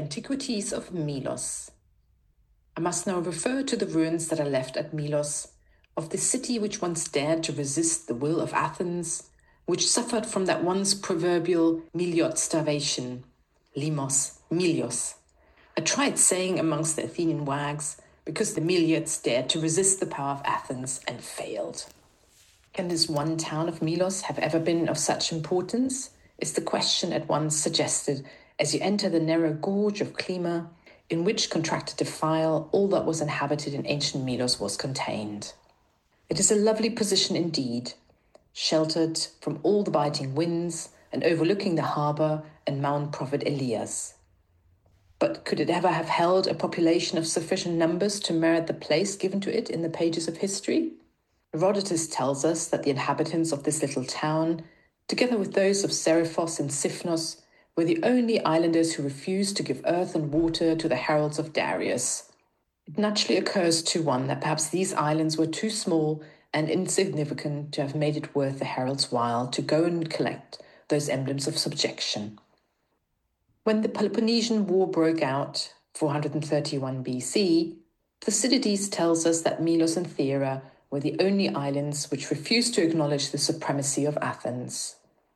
antiquities of Milos. I must now refer to the ruins that are left at Milos, of the city which once dared to resist the will of Athens, which suffered from that once proverbial Miliot starvation, limos, milios, a trite saying amongst the Athenian wags, because the Miliots dared to resist the power of Athens and failed. Can this one town of Milos have ever been of such importance? Is the question at once suggested as you enter the narrow gorge of Klima, in which contracted defile all that was inhabited in ancient Milos was contained. It is a lovely position indeed, sheltered from all the biting winds and overlooking the harbour and Mount Prophet Elias. But could it ever have held a population of sufficient numbers to merit the place given to it in the pages of history? Herodotus tells us that the inhabitants of this little town, together with those of Seriphos and Sifnos, were the only islanders who refused to give earth and water to the heralds of Darius. It naturally occurs to one that perhaps these islands were too small and insignificant to have made it worth the herald's while to go and collect those emblems of subjection. When the Peloponnesian War broke out, 431 BC, Thucydides tells us that Milos and Thera were the only islands which refused to acknowledge the supremacy of Athens.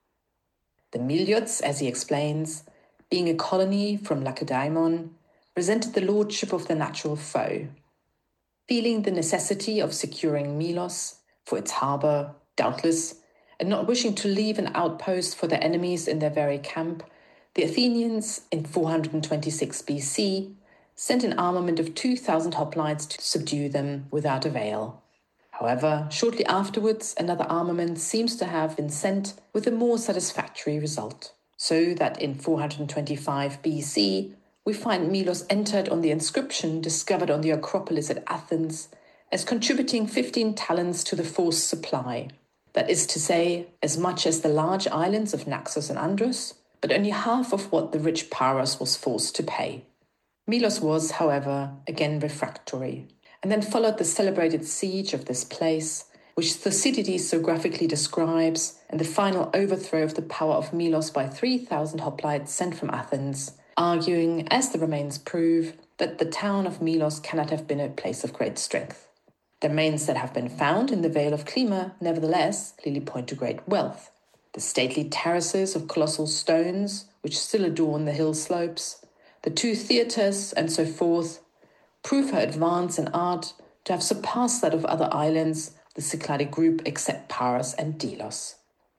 The Miliots, as he explains, being a colony from Lacedaemon, resented the lordship of their natural foe. Feeling the necessity of securing Milos for its harbour, doubtless, and not wishing to leave an outpost for their enemies in their very camp, the Athenians, in 426 BC, sent an armament of 2,000 hoplites to subdue them without avail. However, shortly afterwards, another armament seems to have been sent with a more satisfactory result, so that in 425 BC, we find Milos entered on the inscription discovered on the Acropolis at Athens as contributing 15 talents to the forced supply. That is to say, as much as the large islands of Naxos and Andros, but only half of what the rich Paros was forced to pay. Milos was, however, again refractory, and then followed the celebrated siege of this place, which Thucydides so graphically describes, and the final overthrow of the power of Milos by 3,000 hoplites sent from Athens, arguing, as the remains prove, that the town of Milos cannot have been a place of great strength. The remains that have been found in the Vale of Klima, nevertheless, clearly point to great wealth. The stately terraces of colossal stones, which still adorn the hill slopes, the two theatres, and so forth, prove her advance in art to have surpassed that of other islands, the Cycladic group except Paros and Delos.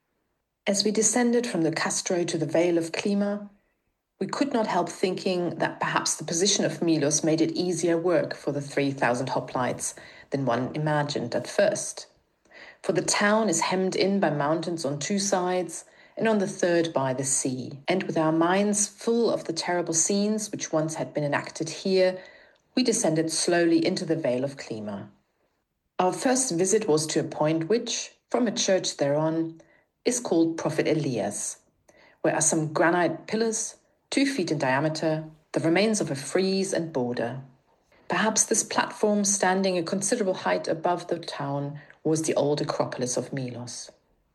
As we descended from the Castro to the Vale of Klima, we could not help thinking that perhaps the position of Milos made it easier work for the 3,000 hoplites than one imagined at first. For the town is hemmed in by mountains on two sides, and on the third by the sea. And with our minds full of the terrible scenes which once had been enacted here, we descended slowly into the Vale of Klima. Our first visit was to a point which, from a church thereon, is called Prophet Elias, where are some granite pillars, 2 feet in diameter, the remains of a frieze and border. Perhaps this platform, standing a considerable height above the town, was the old Acropolis of Milos.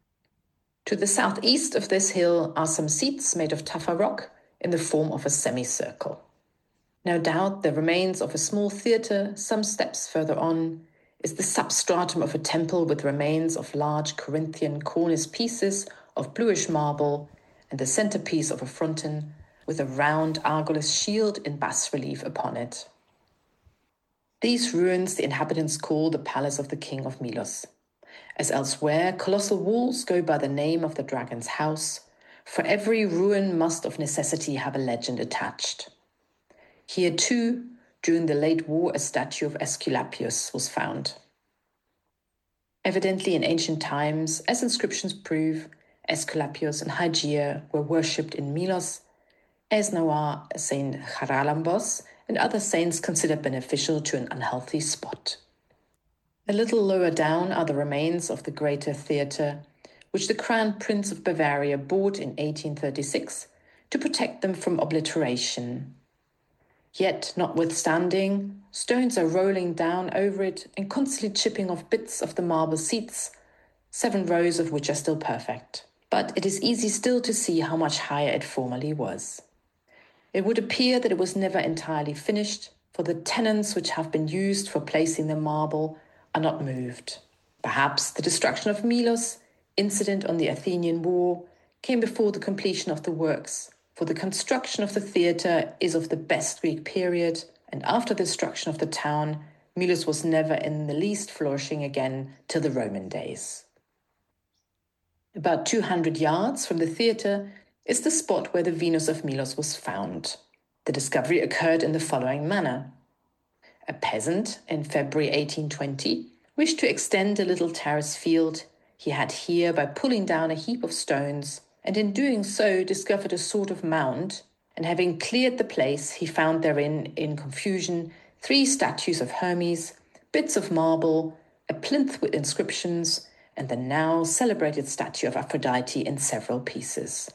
To the southeast of this hill are some seats made of tufa rock in the form of a semicircle. No doubt the remains of a small theatre, some steps further on, is the substratum of a temple with remains of large Corinthian cornice pieces of bluish marble and the centerpiece of a fronton with a round Argolis shield in bas-relief upon it. These ruins the inhabitants call the Palace of the King of Milos. As elsewhere, colossal walls go by the name of the Dragon's House, for every ruin must of necessity have a legend attached. Here too, during the late war, a statue of Aesculapius was found. Evidently in ancient times, as inscriptions prove, Aesculapius and Hygeia were worshipped in Milos, as now are Saint Charalambos and other saints considered beneficial to an unhealthy spot. A little lower down are the remains of the Greater Theatre, which the Crown Prince of Bavaria bought in 1836 to protect them from obliteration. Yet, notwithstanding, stones are rolling down over it and constantly chipping off bits of the marble seats, 7 rows of which are still perfect. But it is easy still to see how much higher it formerly was. It would appear that it was never entirely finished, for the tenons which have been used for placing the marble are not moved. Perhaps the destruction of Milos, incident on the Athenian War, came before the completion of the works, for the construction of the theatre is of the best Greek period, and after the destruction of the town, Milos was never in the least flourishing again till the Roman days. About 200 yards from the theatre is the spot where the Venus of Milos was found. The discovery occurred in the following manner. A peasant in February 1820 wished to extend a little terrace field he had here by pulling down a heap of stones, and in doing so discovered a sort of mound, and having cleared the place, he found therein, in confusion, 3 statues of Hermes, bits of marble, a plinth with inscriptions, and the now celebrated statue of Aphrodite in several pieces.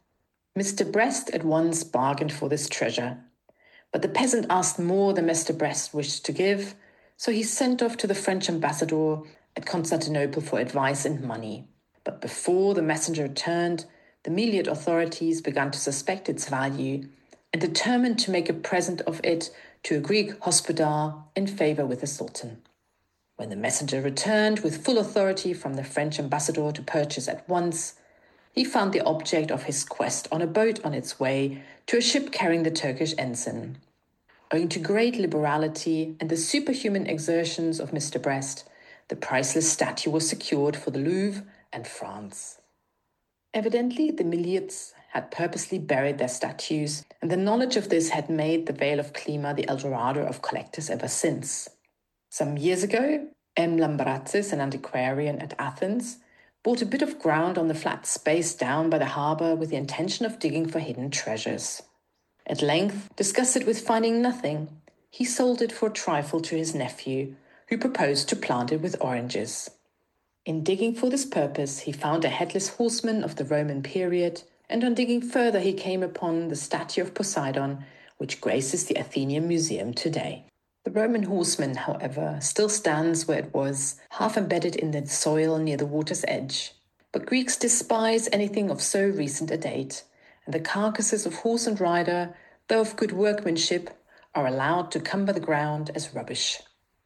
Mr. Brest at once bargained for this treasure, but the peasant asked more than Mr. Brest wished to give, so he sent off to the French ambassador at Constantinople for advice and money. But before the messenger returned, the Meliot authorities began to suspect its value and determined to make a present of it to a Greek hospodar in favor with the Sultan. When the messenger returned with full authority from the French ambassador to purchase at once, he found the object of his quest on a boat on its way to a ship carrying the Turkish ensign. Owing to great liberality and the superhuman exertions of Mr. Brest, the priceless statue was secured for the Louvre and France. Evidently, the Meliots had purposely buried their statues, and the knowledge of this had made the Vale of Klima the Eldorado of collectors ever since. Some years ago, M. Lambratzis, an antiquarian at Athens, bought a bit of ground on the flat space down by the harbour with the intention of digging for hidden treasures. At length, disgusted with finding nothing, he sold it for a trifle to his nephew, who proposed to plant it with oranges. In digging for this purpose, he found a headless horseman of the Roman period, and on digging further he came upon the statue of Poseidon, which graces the Athenian Museum today. The Roman horseman, however, still stands where it was, half embedded in the soil near the water's edge. But Greeks despise anything of so recent a date, and the carcasses of horse and rider, though of good workmanship, are allowed to cumber the ground as rubbish.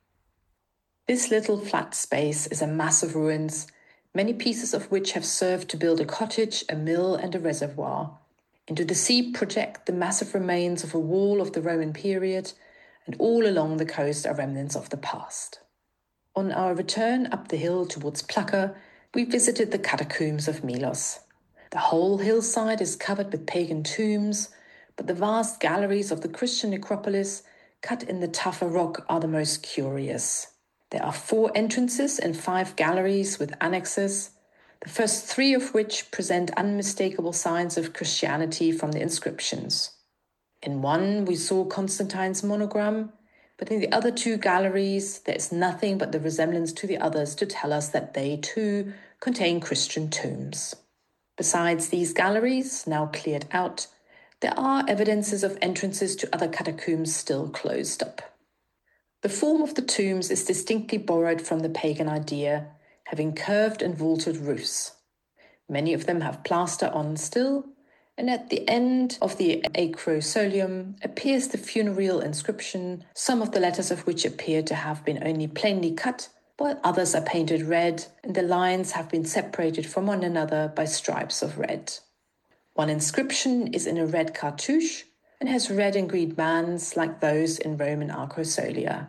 This little flat space is a mass of ruins, many pieces of which have served to build a cottage, a mill, and a reservoir. Into the sea project the massive remains of a wall of the Roman period, and all along the coast are remnants of the past. On our return up the hill towards Plaka, we visited the catacombs of Milos. The whole hillside is covered with pagan tombs, but the vast galleries of the Christian necropolis, cut in the tougher rock, are the most curious. There are 4 entrances and 5 galleries with annexes, the first 3 of which present unmistakable signs of Christianity from the inscriptions. In one we saw Constantine's monogram, but in the other 2 galleries there is nothing but the resemblance to the others to tell us that they too contain Christian tombs. Besides these galleries, now cleared out, there are evidences of entrances to other catacombs still closed up. The form of the tombs is distinctly borrowed from the pagan idea, having curved and vaulted roofs. Many of them have plaster on still, and at the end of the acrosolium appears the funereal inscription, some of the letters of which appear to have been only plainly cut, while others are painted red, and the lines have been separated from one another by stripes of red. One inscription is in a red cartouche and has red and green bands like those in Roman acrosolia.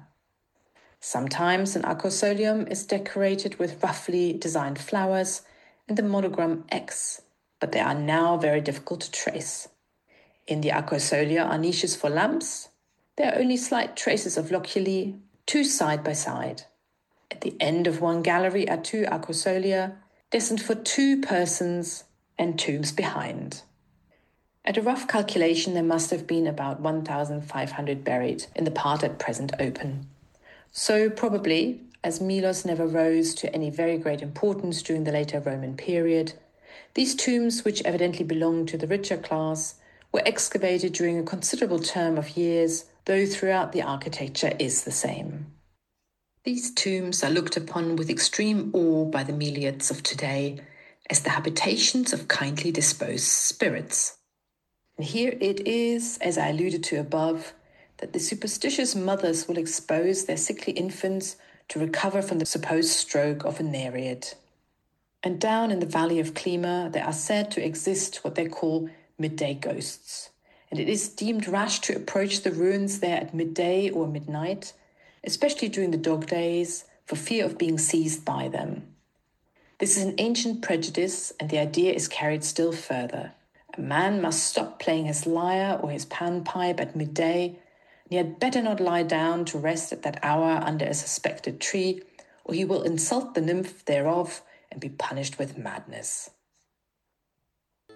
Sometimes an acrosolium is decorated with roughly designed flowers and the monogram X, but they are now very difficult to trace. In the acrosolia are niches for lamps. There are only slight traces of loculi, 2 side by side. At the end of one gallery are 2 acrosolia, destined for 2 persons and tombs behind. At a rough calculation, there must have been about 1,500 buried in the part at present open. So probably, as Milos never rose to any very great importance during the later Roman period, these tombs, which evidently belonged to the richer class, were excavated during a considerable term of years, though throughout the architecture is the same. These tombs are looked upon with extreme awe by the Meliots of today as the habitations of kindly disposed spirits. And here it is, as I alluded to above, that the superstitious mothers will expose their sickly infants to recover from the supposed stroke of a Nereid. And down in the valley of Klima, there are said to exist what they call midday ghosts. And it is deemed rash to approach the ruins there at midday or midnight, especially during the dog days, for fear of being seized by them. This is an ancient prejudice, and the idea is carried still further. A man must stop playing his lyre or his panpipe at midday, and he had better not lie down to rest at that hour under a suspected tree, or he will insult the nymph thereof and be punished with madness.